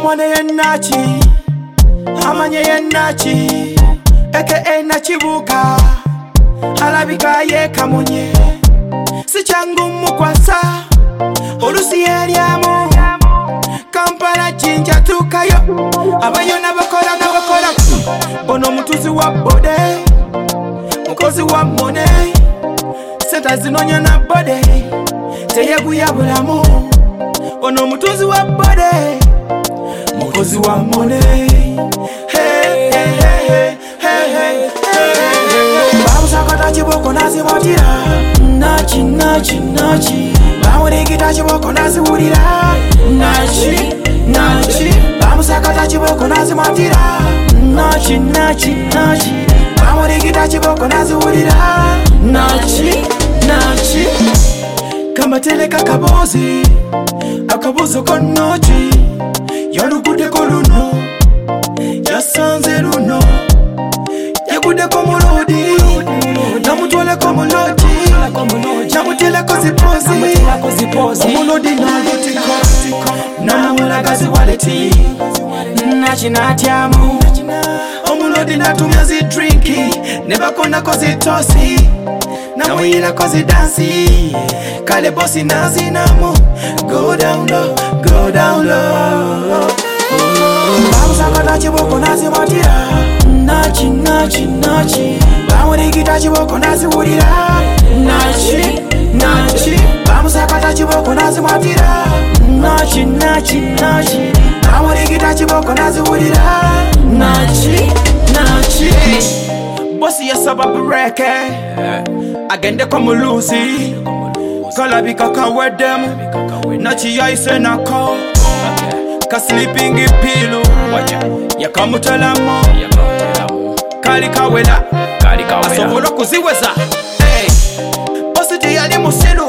Omwane ye Nachi, amanye ye Nachi, aka Nachibuka, alabika ye Kamunye. Si changu mukwasa, olusi eriamu, Kampala jinja tukayo, abayo nabakola. Ono mutuzi wa bode, mukozi wa mone, senta zinonya na bode, teyeguya bulamu. Ono mutuzi wa bode, mukozi wa mone. Hey, hey, hey, hey, hey, hey. Babu sakata chiboko nasi watira, Nachi, Nachi, Nachi. Babu nikita chiboko nasi urira, Nachi, Nachi. Babu sakata chiboko nasi watira, Nachi, Nachi, Nachi. Babu nikita chiboko nasi urira, Nachi, Nachi. Kama tele kakabozi, akabozo konochi. Yalugude koluno, yasanze luno. Yagude komulodi, namutwale komulodi. Namutele kozipozi, omulodi nalutiko. Namulagazi waleti, Nachi natyamu. Omulodi natumya zi drinki, nebakona kozi tosi. Namuyila kozi dansi, kale bosi nazi namu. Go down low, go down low. Babu sakata chiboko nazi watira, Nachi, Nachi, Nachi. Babu nikita chiboko nazi urira, Nachi, Nachi. Babu sakata chiboko nazi watira, Nachi, Nachi, Nachi. Babu nikita chiboko nazi urira, Nachi, Nachi. Bosi ya sababu reke, agende kwa muluzi. Kalabika kawedemu, Nachi ya ise nako. Ka sleeping pilu, ya kamutalamu. Kali kawela, asobolo kuziweza. Bosi tiyali musilu,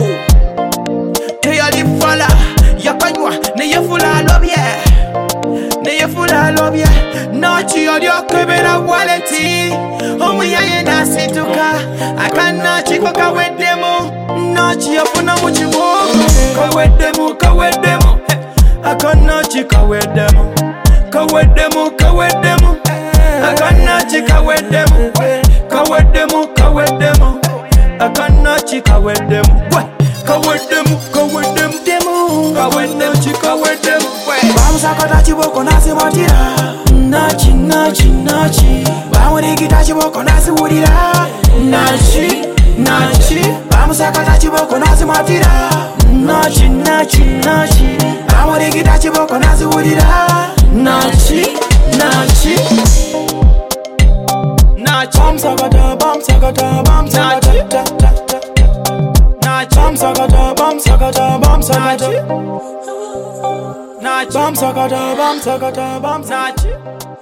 tiyali fala. Yakanywa, neyefula lobye, neyefula lobye. Nachi yali okebera waleti, omuyaye nasituka. Akanachi kwa kawedemu, Nachi yafuna muchibogo. Kawedemu, kawedemu, Akanachi kawedemu, kawedemu, kawedemu. Akanachi kawedemu, kawedemu, kawedemu. Akanachi kawedemu, kawedemu, kawedemu, kawedemu, kawedemu. Babu sakata chiboko nasi watira, Nachi, Nachi, Nachi. Babu nikita chiboko nasi urira, Nachi, Nachi. Babu sakata chiboko nasi watira, Nachi, Nachi, Nachi. Babu nikita chiboko nasi urira, Nachi, Nachi. Nachi. Bam sakata, bam sakata, bam sakata. Nachi. Bam sakata, bam sakata, bam sakata. Nachi. Bam sakata, bam sakata, bam sakata.